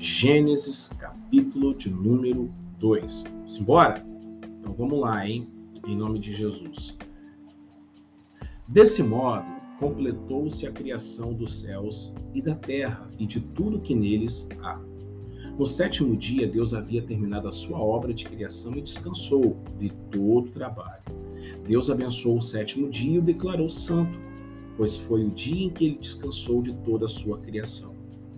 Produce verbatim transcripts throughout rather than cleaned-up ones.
Gênesis, capítulo de número dois. Simbora? Então vamos lá, hein? Em nome de Jesus. Desse modo, completou-se a criação dos céus e da terra e de tudo que neles há. No sétimo dia, Deus havia terminado a sua obra de criação e descansou de todo o trabalho. Deus abençoou o sétimo dia e o declarou santo, pois foi o dia em que ele descansou de toda a sua criação,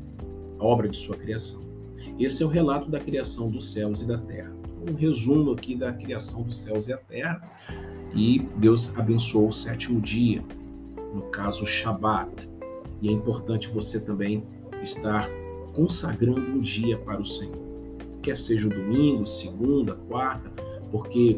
a obra de sua criação. Esse é o relato da criação dos céus e da terra. Um resumo aqui da criação dos céus e a terra. E Deus abençoou o sétimo dia, no caso o Shabat. E é importante você também estar consagrando um dia para o Senhor. Quer seja o domingo, segunda, quarta, porque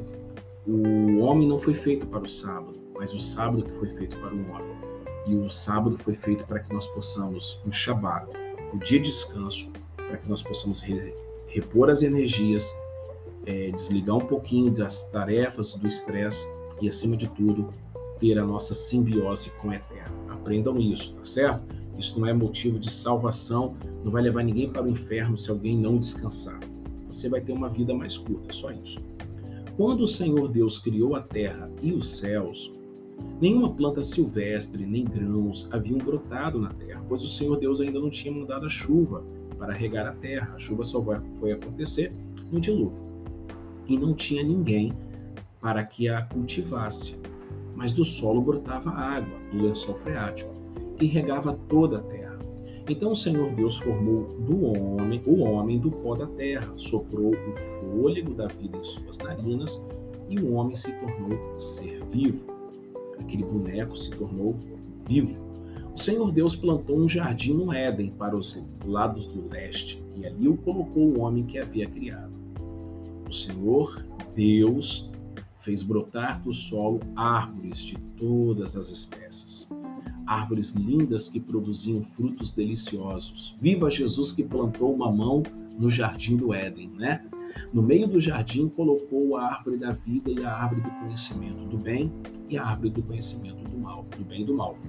o homem não foi feito para o sábado, mas o sábado que foi feito para o homem. E o sábado foi feito para que nós possamos, no Shabat, o dia de descanso, para que nós possamos re, repor as energias, é, desligar um pouquinho das tarefas, do estresse e, acima de tudo, ter a nossa simbiose com o Eterno. Aprendam isso, tá certo? Isso não é motivo de salvação, não vai levar ninguém para o inferno se alguém não descansar. Você vai ter uma vida mais curta, só isso. Quando o Senhor Deus criou a terra e os céus, nenhuma planta silvestre, nem grãos haviam brotado na terra, pois o Senhor Deus ainda não tinha mandado a chuva para regar a terra. A chuva só foi acontecer no dilúvio. E não tinha ninguém para que a cultivasse. Mas do solo brotava água, do lençol freático, que regava toda a terra. Então o Senhor Deus formou do homem, o homem do pó da terra, soprou o fôlego da vida em suas narinas, e o homem se tornou ser vivo. Aquele boneco se tornou vivo. O Senhor Deus plantou um jardim no Éden para os lados do leste, e ali o colocou o homem que havia criado. O Senhor Deus fez brotar do solo árvores de todas as espécies, árvores lindas que produziam frutos deliciosos. Viva Jesus que plantou uma mão no jardim do Éden, né? No meio do jardim colocou a árvore da vida e a árvore do conhecimento do bem e a árvore do conhecimento do mal, do bem e do mal.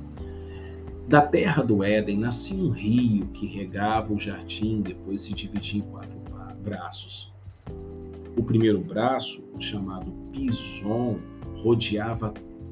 Da terra do Éden nascia um rio que regava o jardim, depois se dividia em quatro braços. O primeiro braço, chamado Pison, rodeava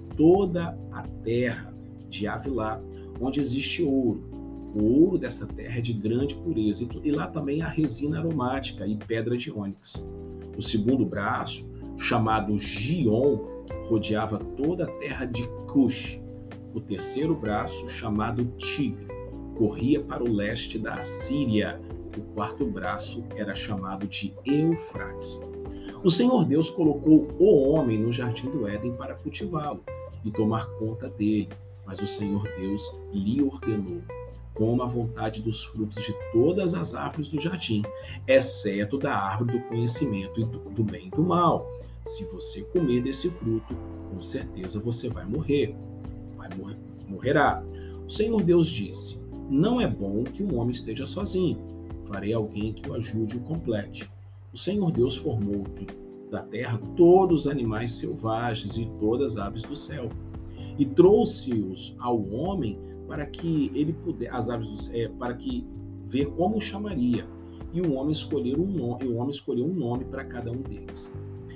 toda a terra de Havilá, onde existe ouro. O ouro dessa terra é de grande pureza, e lá também há resina aromática e pedra de ônix. O segundo braço, chamado Gion, rodeava toda a terra de Cush. O terceiro braço, chamado Tigre, corria para o leste da Assíria. O quarto braço era chamado de Eufrates. O Senhor Deus colocou o homem no jardim do Éden para cultivá-lo e tomar conta dele, mas o Senhor Deus lhe ordenou: coma à vontade dos frutos de todas as árvores do jardim, exceto da árvore do conhecimento do bem e do mal. Se você comer desse fruto, com certeza você vai morrer. Vai morrer, morrerá. O Senhor Deus disse: não é bom que um homem esteja sozinho. Farei alguém que o ajude e o complete. O Senhor Deus formou da terra todos os animais selvagens e todas as aves do céu, e trouxe-os ao homem para que ele pudesse, as aves do céu, para que ver como o chamaria. E o homem escolheu um nome, e o homem escolheu um nome para cada um deles.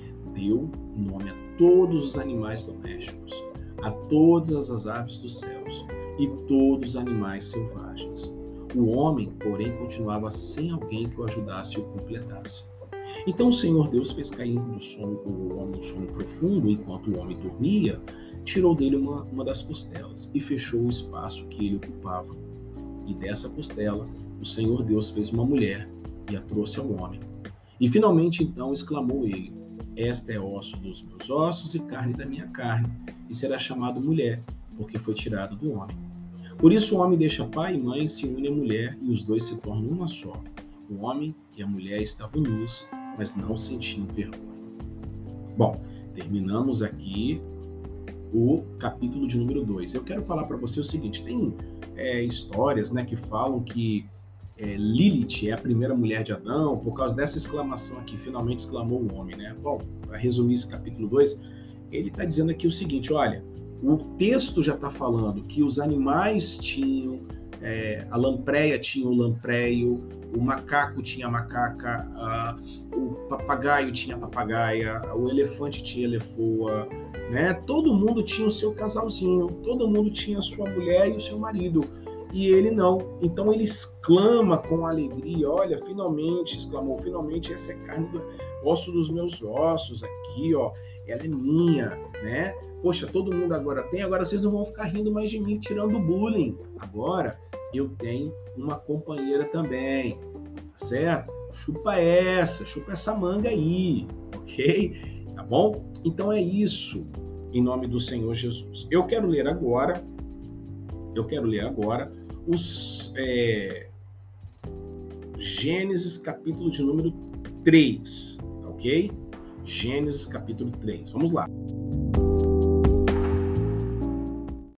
Deu nome a todos os animais domésticos, a todas as aves dos céus e todos os animais selvagens. O homem, porém, continuava sem alguém que o ajudasse e o completasse. Então o Senhor Deus fez cair do sono, o homem no sono profundo, enquanto o homem dormia, tirou dele uma, uma das costelas e fechou o espaço que ele ocupava. E dessa costela, o Senhor Deus fez uma mulher e a trouxe ao homem. E finalmente, então, exclamou ele: esta é osso dos meus ossos e carne da minha carne, e será chamado mulher, porque foi tirado do homem. Por isso o homem deixa pai e mãe, se une à mulher, e os dois se tornam uma só. O homem e a mulher estavam nus, mas não sentiam vergonha. Bom, terminamos aqui o capítulo de número dois. Eu quero falar para você o seguinte: tem é, histórias, né, que falam que é, Lilith é a primeira mulher de Adão, por causa dessa exclamação aqui, finalmente exclamou o homem, né? Bom, para resumir esse capítulo dois, ele está dizendo aqui o seguinte: olha, o texto já está falando que os animais tinham é, a lampreia tinha o lampreio, o macaco tinha a macaca, a, o papagaio tinha a papagaia, o elefante tinha a elefoa, né? Todo mundo tinha o seu casalzinho, todo mundo tinha a sua mulher e o seu marido. E ele não. Então ele exclama com alegria, olha, finalmente, exclamou, finalmente essa é carne do osso dos meus ossos aqui, ó, ela é minha, né? Poxa, todo mundo agora tem, agora vocês não vão ficar rindo mais de mim, tirando bullying. Agora eu tenho uma companheira também, tá certo? Chupa essa, chupa essa manga aí, ok? Tá bom? Então é isso, em nome do Senhor Jesus. Eu quero ler agora, eu quero ler agora os é, Gênesis capítulo de número três, ok? Gênesis capítulo três, vamos lá.